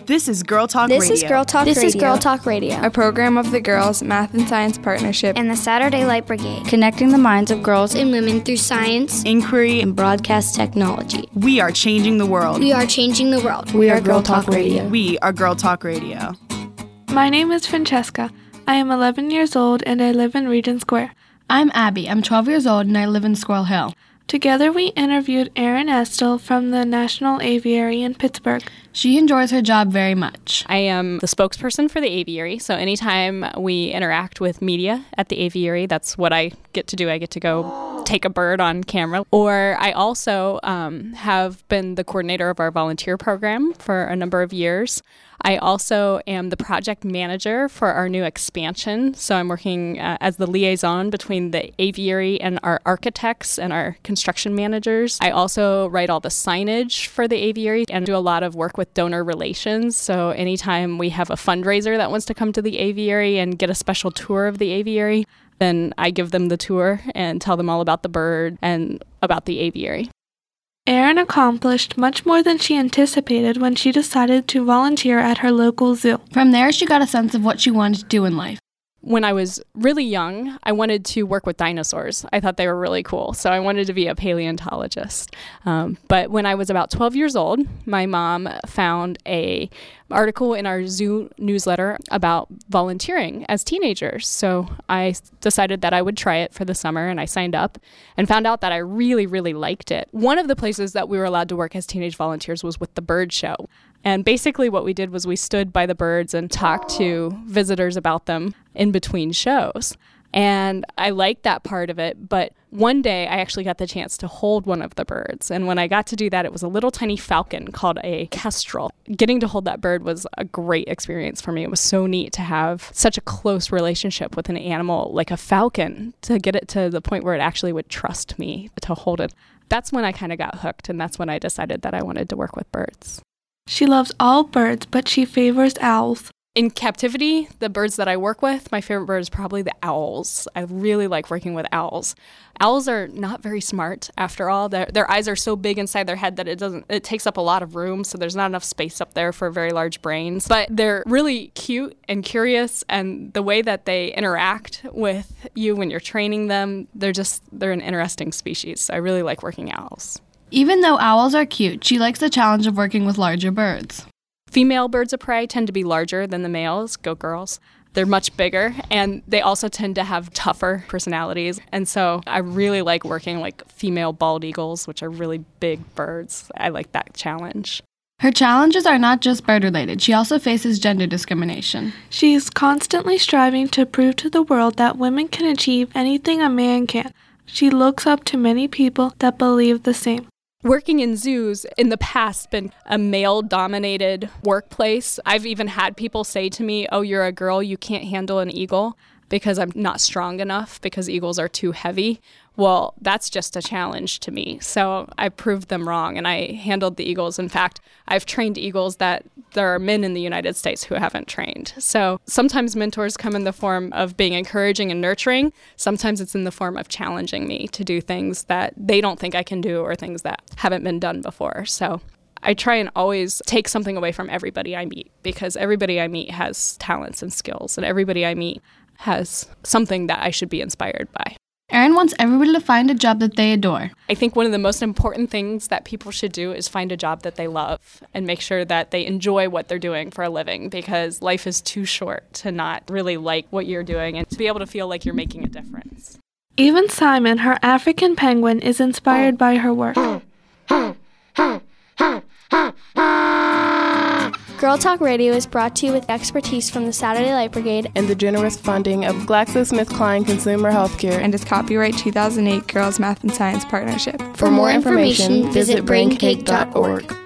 This is Girl Talk Radio. This is Girl Talk Radio. A program of the Girls Math and Science Partnership and the Saturday Light Brigade. Connecting the minds of girls and women through science, inquiry, and broadcast technology. We are changing the world. We are changing the world. We are Girl Talk Radio. We are Girl Talk Radio. My name is Francesca. I am 11 years old and I live in Regent Square. I'm Abby. I'm 12 years old and I live in Squirrel Hill. Together we interviewed Erin Estel from the National Aviary in Pittsburgh. She enjoys her job very much. I am the spokesperson for the aviary, so anytime we interact with media at the aviary, that's what I get to do. I get to go take a bird on camera. Or I also have been the coordinator of our volunteer program for a number of years. I also am the project manager for our new expansion, so I'm working as the liaison between the aviary and our architects and our construction managers. I also write all the signage for the aviary and do a lot of work with donor relations, so anytime we have a fundraiser that wants to come to the aviary and get a special tour of the aviary, then I give them the tour and tell them all about the bird and about the aviary. Erin accomplished much more than she anticipated when she decided to volunteer at her local zoo. From there, she got a sense of what she wanted to do in life. When I was really young, I wanted to work with dinosaurs. I thought they were really cool, so I wanted to be a paleontologist. But when I was about 12 years old, my mom found an article in our zoo newsletter about volunteering as teenagers. So I decided that I would try it for the summer, and I signed up and found out that I really, really liked it. One of the places that we were allowed to work as teenage volunteers was with the bird show. And basically what we did was we stood by the birds and talked to visitors about them in between shows. And I liked that part of it, but one day I actually got the chance to hold one of the birds. And when I got to do that, it was a little tiny falcon called a kestrel. Getting to hold that bird was a great experience for me. It was so neat to have such a close relationship with an animal like a falcon, to get it to the point where it actually would trust me to hold it. That's when I kind of got hooked, and that's when I decided that I wanted to work with birds. She loves all birds, but she favors owls. In captivity, the birds that I work with, my favorite bird is probably the owls. I really like working with owls. Owls are not very smart, after all. Their eyes are so big inside their head that it takes up a lot of room, so there's not enough space up there for very large brains. But they're really cute and curious, and the way that they interact with you when you're training them, they're an interesting species. So I really like working owls. Even though owls are cute, she likes the challenge of working with larger birds. Female birds of prey tend to be larger than the males. Go girls. They're much bigger, and they also tend to have tougher personalities. And so I really like working like female bald eagles, which are really big birds. I like that challenge. Her challenges are not just bird-related. She also faces gender discrimination. She is constantly striving to prove to the world that women can achieve anything a man can. She looks up to many people that believe the same. Working in zoos in the past been a male-dominated workplace. I've even had people say to me, "Oh, you're a girl, you can't handle an eagle because I'm not strong enough because eagles are too heavy." Well, that's just a challenge to me. So I proved them wrong, and I handled the eagles. In fact, I've trained eagles that there are men in the United States who haven't trained. So sometimes mentors come in the form of being encouraging and nurturing. Sometimes it's in the form of challenging me to do things that they don't think I can do or things that haven't been done before. So I try and always take something away from everybody I meet, because everybody I meet has talents and skills, and everybody I meet has something that I should be inspired by. Erin wants everybody to find a job that they adore. I think one of the most important things that people should do is find a job that they love and make sure that they enjoy what they're doing for a living, because life is too short to not really like what you're doing and to be able to feel like you're making a difference. Even Simon, her African penguin, is inspired by her work. Girl Talk Radio is brought to you with expertise from the Saturday Light Brigade and the generous funding of GlaxoSmithKline Consumer Healthcare and its copyright 2008 Girls Math and Science Partnership. For more information, visit braincake.org.